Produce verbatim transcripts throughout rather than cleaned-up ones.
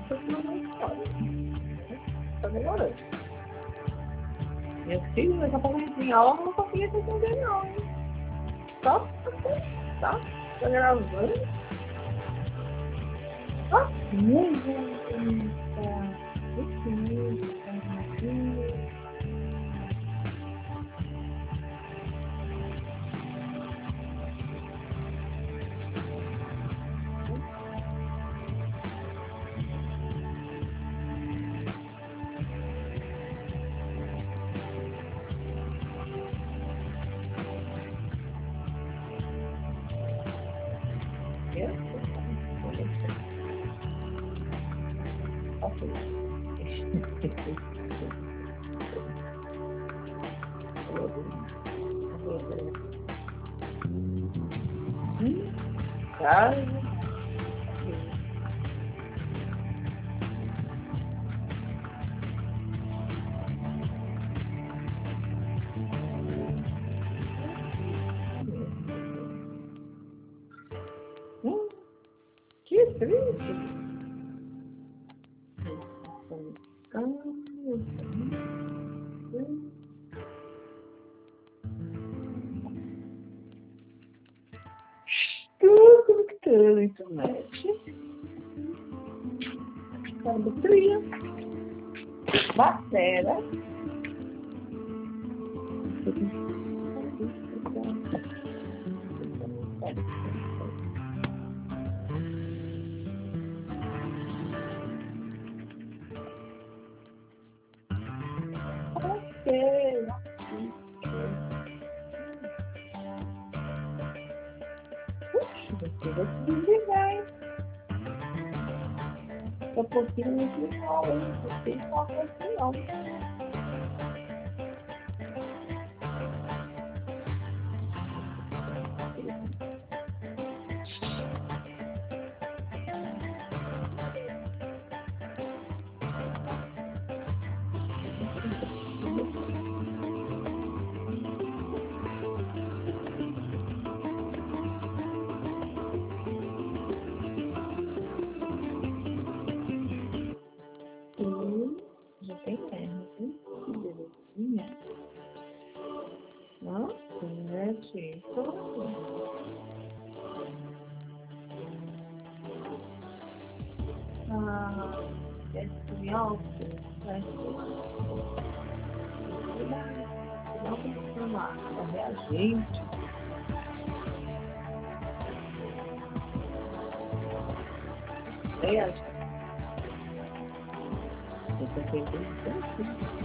fazendo uma história. Tá melhorando. Minha filha, daqui a pouco a gente tem aula, não conseguia responder não, hein? Só tá? Tá gravando? Ó, muito bonita. Muito bonita. Cara, hum, que triste. Tudo que tem na internet. Bateria. Matéria. Ok. Puxa, você vai se desligar, hein? Daqui a pouquinho não tem aula, hein? Não tem foco assim, não. E já tem perna, hein? Que belezinha. Nossa, né, gente? Ah, é criança, né? Não precisa mais, é reagente. Reagente. Você tem que ter.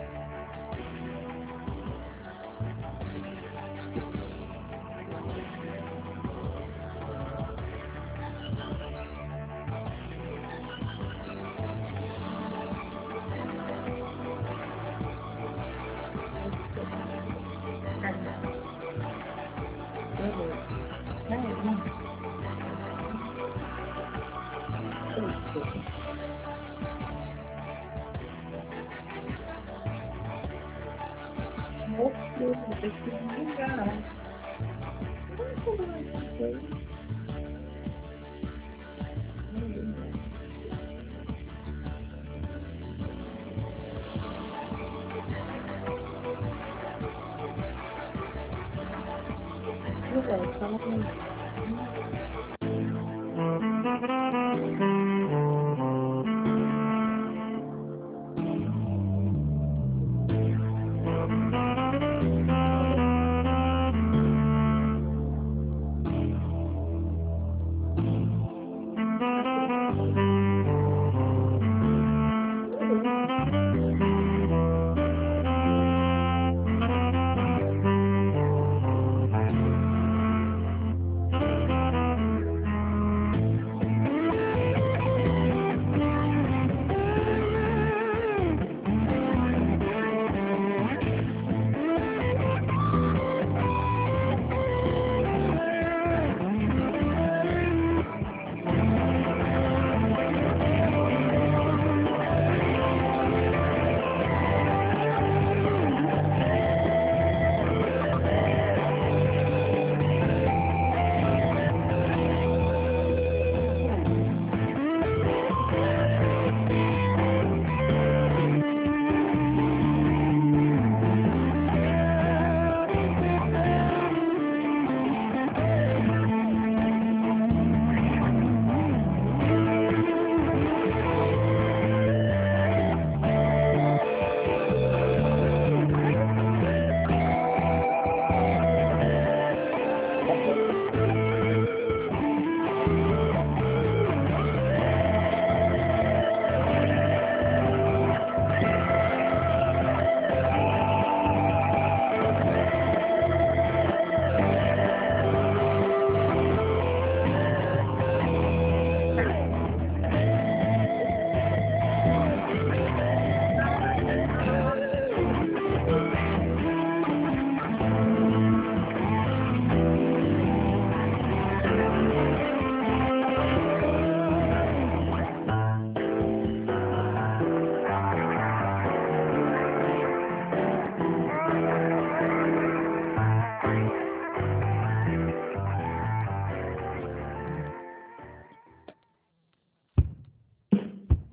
Moço, tem que ligar.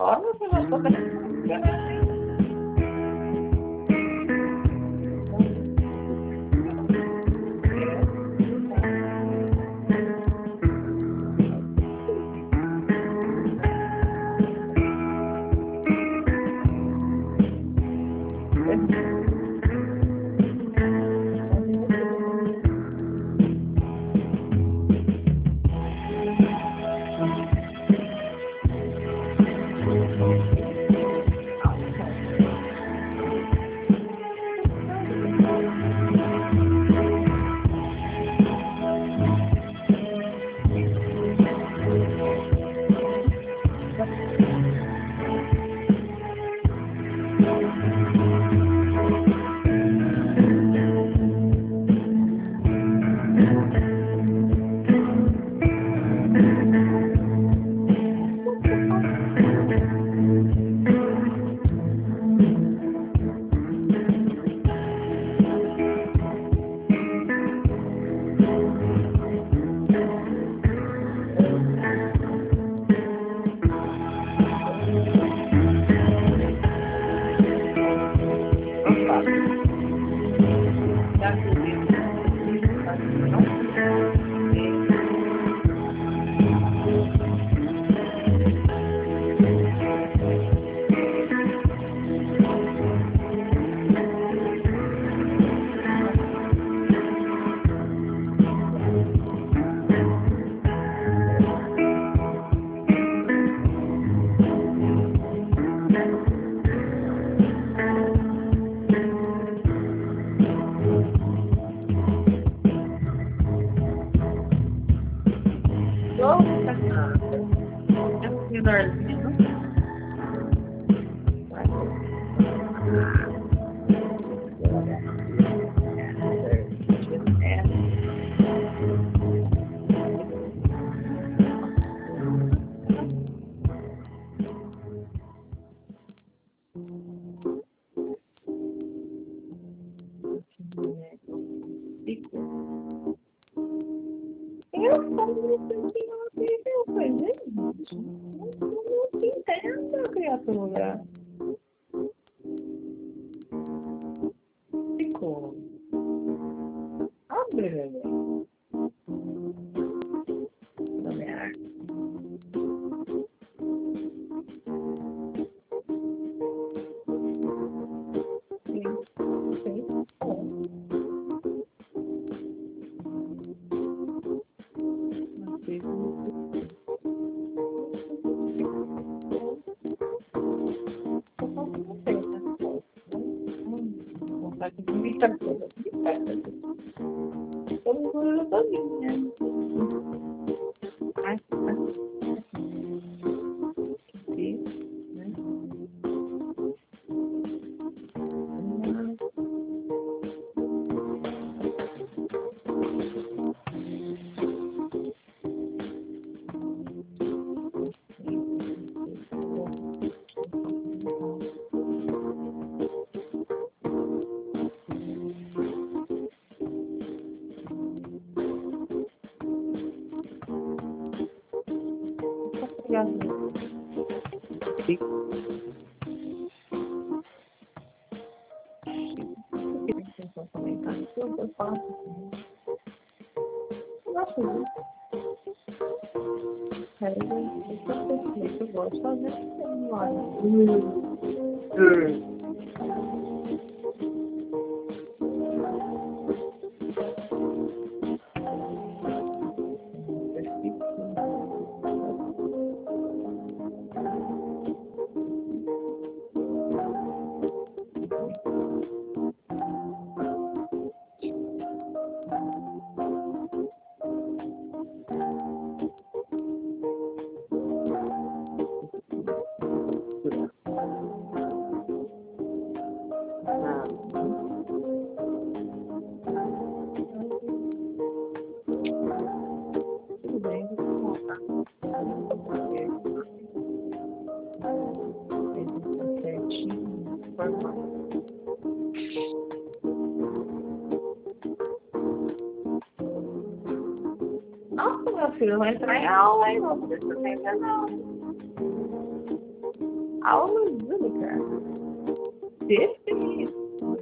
Olha, você já está Eu como isso aqui não aprendeu, foi, gente. Não se entenda, criatura. Ficou. Abre, bebê. Nomear. Sim, sim. Bom. Vontade de muita coisa. Todo mundo sozinha. Ai, aqui, né? Eu faço assim. Eu gosto disso. É, eu gosto de fazer assim, olha. Tudo bem, vou colocar. Certinho, formal. Nossa, meu filho, vai entrar em aula, hein? Não precisa entender, não. Aula única. Definir.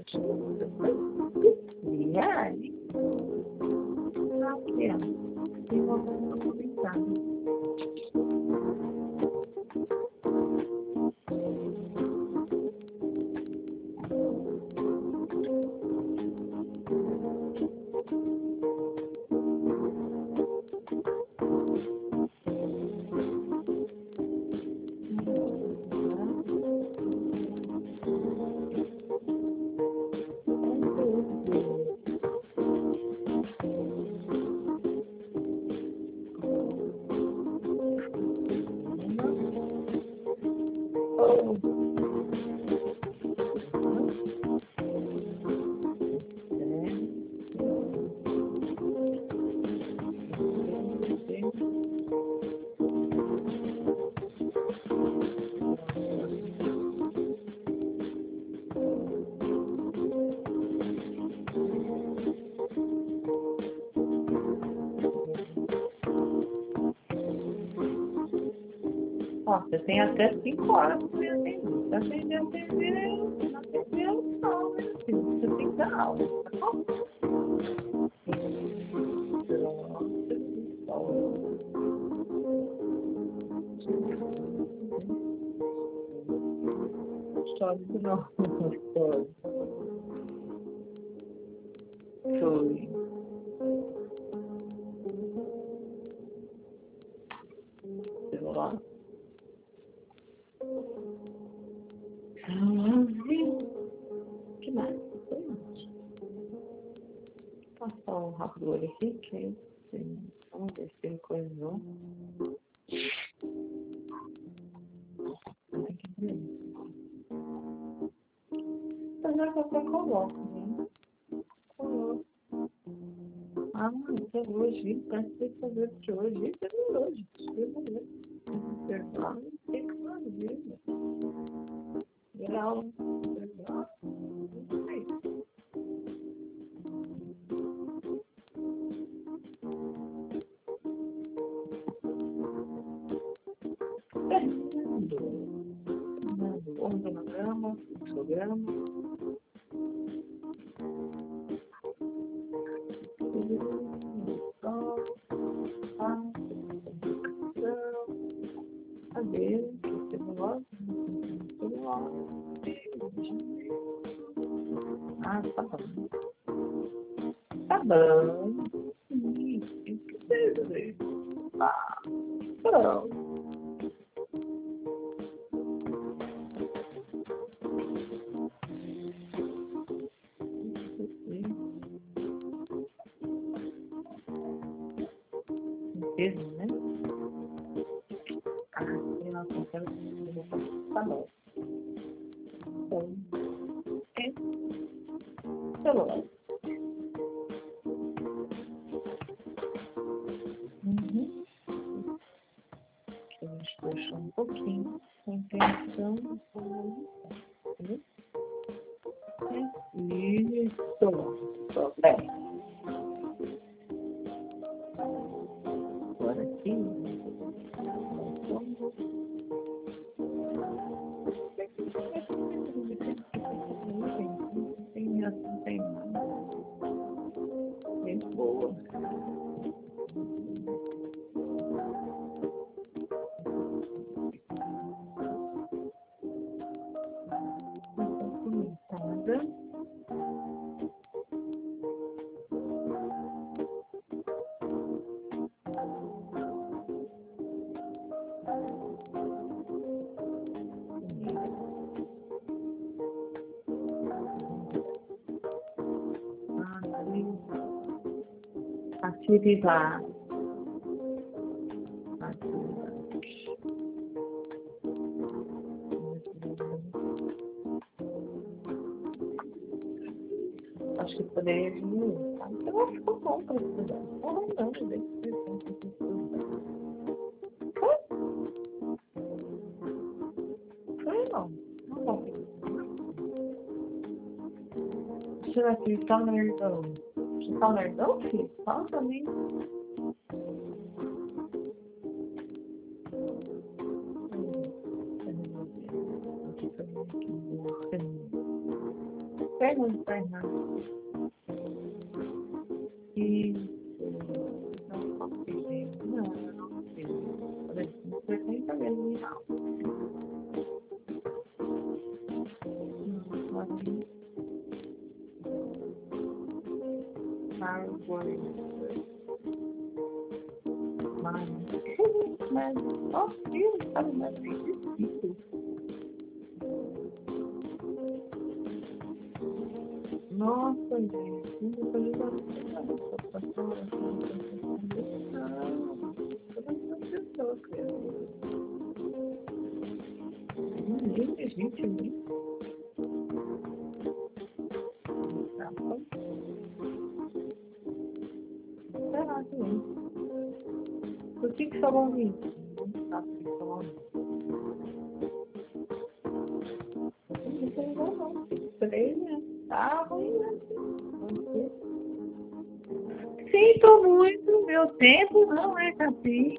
Reais. Aqui, ó. Tem uma coisa pra comentar. Ó, você tem até cinco horas para me atender. Se atender, atender, não atender, não, meu filho. Você tem que dar aula, tá bom? Chove de novo. Chove. Celular. Que mais? Vou passar um rápido olho aqui, que vamos ver se tem coisou. Tem que ver. Então já que eu coloco, né? Coloco. Ah, isso é hoje, parece que tem que fazer de hoje. Isso é de hoje. Isso é de hoje. Observar, tem que fazer. Legal. Legal. Não sei. Fernando. Fernando. Organograma, fluxograma. Cadê? Celular? Celular. Ah, tá bom. Tá bom. Sim, esqueci. Ah, pronto. Mesmo, né? Ah, tem nossa, então, tá bom. Então, é celular. Uhum. A gente deixa um pouquinho com intenção de finalizar. Isso. Bem. Agora aqui. Não tem nada. Bem boa. Comentada. Atividade. Atividade. Acho que poderia diminuir, tá? Eu acho que ficou bom para estudar. Não, não, deixa eu estudar. Foi não. Não bom. Será que ele tá nerdão? Você tá nerdão, filho? Fala também. Hum, perna não faz nada. Isso. Não, não, não. Você tem cabelo real. Mas, mas, ó, filho, sabe, mas é difícil. Nossa, gente, não vou fazer nada. Gente, gente, gente. Tá bom? Será que é? Por que que falou isso? Não sabe o que falou isso. Não sei não. Três, né? Tá ruim, né? Sinto muito, meu tempo não é assim.